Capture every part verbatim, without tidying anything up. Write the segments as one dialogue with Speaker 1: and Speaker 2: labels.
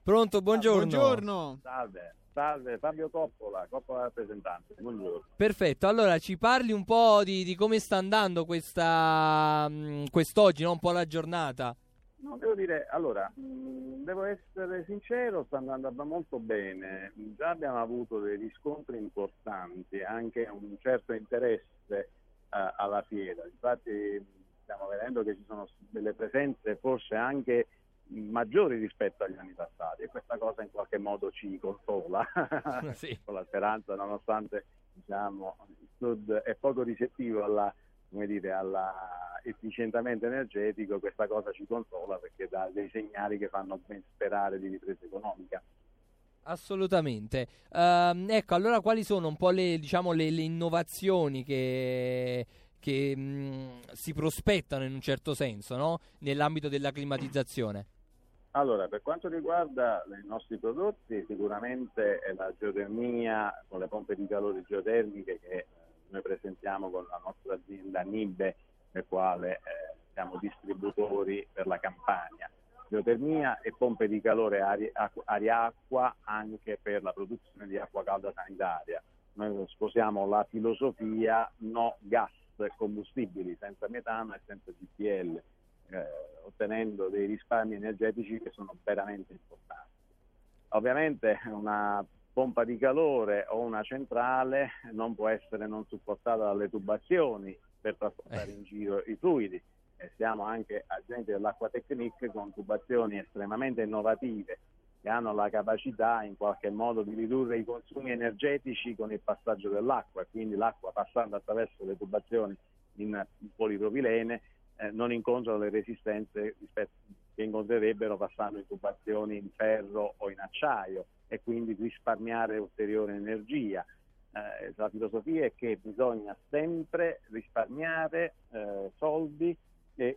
Speaker 1: Pronto, buongiorno.
Speaker 2: Buongiorno.
Speaker 3: Salve, salve, Fabio Coppola, Coppola rappresentante. Buongiorno.
Speaker 1: Perfetto, allora ci parli un po' di, di come sta andando questa mh, quest'oggi, no? Un po' la giornata.
Speaker 3: No, devo dire, allora, mh, devo essere sincero, sta andando molto bene. Già abbiamo avuto dei riscontri importanti, anche un certo interesse eh, alla fiera. Infatti stiamo vedendo che ci sono delle presenze forse anche maggiori rispetto agli anni passati, e questa cosa in qualche modo ci consola.
Speaker 1: Sì.
Speaker 3: Con la speranza, nonostante diciamo il Sud è poco ricettivo alla, come dire, all'efficientamento energetico, questa cosa ci consola perché dà dei segnali che fanno ben sperare di ripresa economica.
Speaker 1: Assolutamente. Uh, ecco, allora quali sono un po' le, diciamo, le, le innovazioni che, che mh, si prospettano in un certo senso, no? Nell'ambito della climatizzazione?
Speaker 3: Allora, per quanto riguarda i nostri prodotti, sicuramente è la geotermia con le pompe di calore geotermiche che noi presentiamo con la nostra azienda Nibbe, nel quale eh, siamo distributori per la Campania. Geotermia e pompe di calore aria-acqua anche per la produzione di acqua calda sanitaria. Noi sposiamo la filosofia no gas combustibili, senza metano e senza G P L, eh, ottenendo dei risparmi energetici che sono veramente importanti. Ovviamente una pompa di calore o una centrale non può essere non supportata dalle tubazioni per trasportare in giro i fluidi, e siamo anche agenti dell'Acquatecnic con tubazioni estremamente innovative che hanno la capacità in qualche modo di ridurre i consumi energetici con il passaggio dell'acqua, e quindi l'acqua passando attraverso le tubazioni in polipropilene eh, non incontra le resistenze rispetto, che incontrerebbero passando in tubazioni in ferro o in acciaio, e quindi risparmiare ulteriore energia. Eh, la filosofia è che bisogna sempre risparmiare eh, soldi e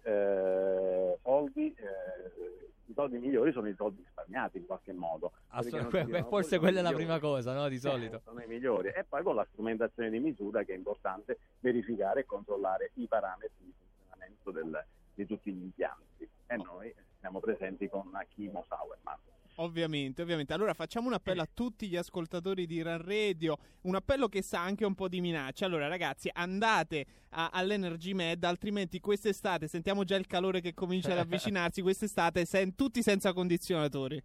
Speaker 3: eh, soldi, eh, i soldi migliori sono i soldi risparmiati in qualche modo.
Speaker 1: Assolutamente, forse quella è la prima cosa, no? Di solito.
Speaker 3: Eh, sono i migliori. E poi con la strumentazione di misura, che è importante verificare e controllare i parametri di funzionamento del, di tutti gli impianti. E noi siamo presenti con Chimo Sauerman.
Speaker 2: Ovviamente, ovviamente. Allora facciamo un appello a tutti gli ascoltatori di Ran Radio, un appello che sa anche un po' di minaccia. Allora ragazzi, andate a, all'Energy Med, altrimenti quest'estate, sentiamo già il calore che comincia ad avvicinarsi, quest'estate sen- tutti senza condizionatori.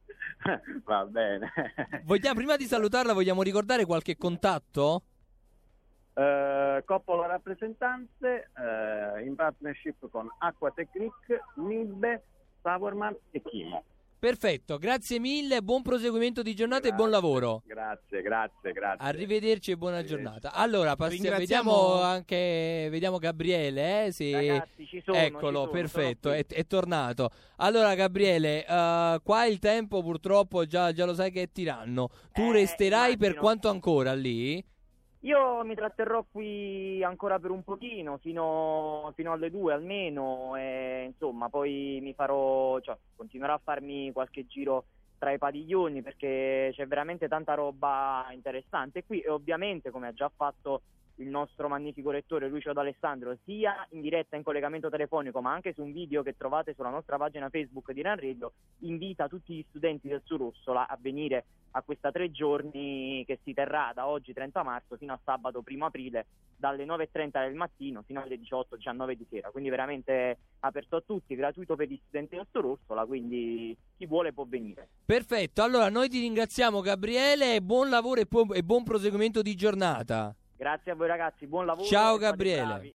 Speaker 3: Va bene.
Speaker 1: Vogliamo, prima di salutarla, vogliamo ricordare qualche contatto?
Speaker 3: Uh, Coppola rappresentante, uh, in partnership con Acquatecnic, Nibbe, Sauerman e Chimo.
Speaker 1: Perfetto, grazie mille, buon proseguimento di giornata
Speaker 3: Grazie,
Speaker 1: e buon lavoro.
Speaker 3: Grazie, grazie, grazie.
Speaker 1: Arrivederci e buona giornata. Allora, passiamo,
Speaker 2: Ringraziamo-
Speaker 1: vediamo anche vediamo Gabriele, eh? Sì.
Speaker 4: Ragazzi, ci sono,
Speaker 1: Eccolo,
Speaker 4: ci sono,
Speaker 1: perfetto,
Speaker 4: sono
Speaker 1: è, è tornato. Allora Gabriele, uh, qua il tempo purtroppo già, già lo sai che è tiranno. Tu
Speaker 4: Eh,
Speaker 1: resterai per
Speaker 4: immagino.
Speaker 1: quanto ancora lì?
Speaker 4: Io mi tratterrò qui ancora per un pochino, fino, fino alle due almeno, e insomma poi mi farò, cioè continuerò a farmi qualche giro tra i padiglioni, perché c'è veramente tanta roba interessante qui, e ovviamente, come ha già fatto il nostro magnifico rettore Lucio D'Alessandro, sia in diretta in collegamento telefonico ma anche su un video che trovate sulla nostra pagina Facebook di Ran Radio, invita tutti gli studenti del Surossola a venire a questa tre giorni che si terrà da oggi trenta marzo fino a sabato primo aprile, dalle nove e trenta del mattino fino alle diciotto diciannove di sera, quindi veramente aperto a tutti, gratuito per gli studenti del Surossola, quindi chi vuole può venire.
Speaker 1: Perfetto, allora noi ti ringraziamo Gabriele, buon lavoro e, pu- e buon proseguimento di giornata.
Speaker 4: Grazie a voi ragazzi, buon lavoro.
Speaker 1: Ciao
Speaker 4: e fate
Speaker 1: Gabriele.
Speaker 4: bravi.